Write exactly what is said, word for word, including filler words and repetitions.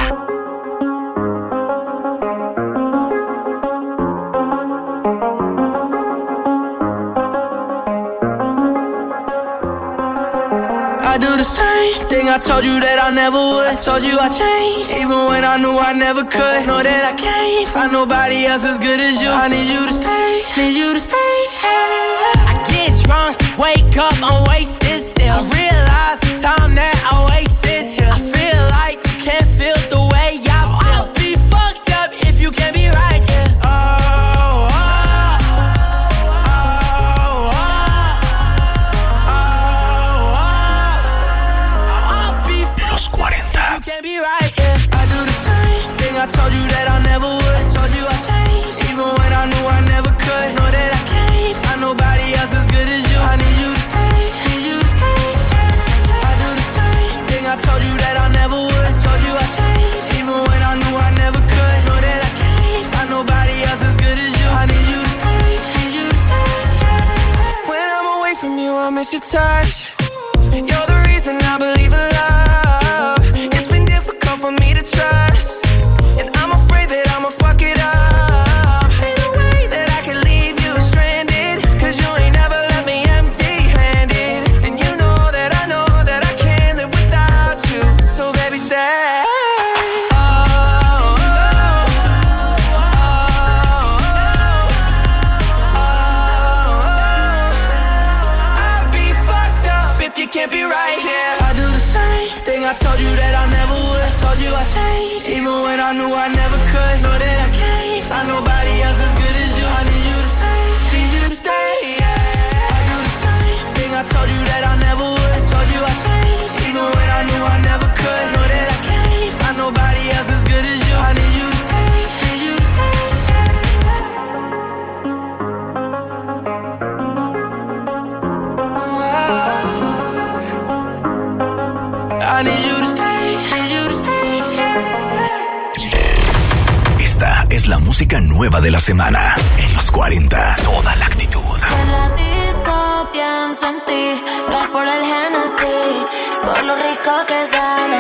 I do the same thing I told you that I never would. I told you I changed, even when I knew I never could. Know that I can't find nobody else as good as you. I need you to stay, need you to stay. I get drunk, wake up, I'm wasted still. I realize the time that I wasted here. I feel like you can't feel the way I feel. I'll be fucked up if you can't be right, yeah. Oh, oh. I told you that I never would. I told you I changed, even when I knew I never could. Know that I can't find nobody else as good as you. I need you to stay, need you to stay. I do the same thing I told you that I never would. I told you I changed, even when I knew I never could. Know that I can't find nobody else as good as you. I need you to stay, need you to stay. When I'm away from you, I miss your touch. You're the reason I believe in love. It's been difficult for me to trust. And I'm afraid that I'ma fuck it up. Ain't no way that I can leave you stranded, cause you ain't never left me empty-handed. And you know that I know that I can't live without you. So baby stay. Oh, oh, oh, oh, oh. I'll be fucked up if you can't be right here. I do the same thing I told you that I never would. I told you I changed, even when I knew I never could. Know that I can't find nobody else as good as you. I need you to stay, need you to stay, yeah. I do the same thing I told you that I never would. I told you I changed, even when I knew I never could. Know that I can't find nobody else as good as you. I need you to stay, need you to stay. I need you to stay, need you to stay. Esta es la música nueva de la semana en los cuarenta. Toda la actitud. En la disco pienso en ti, no es por el Genesis, por lo rico que sabe.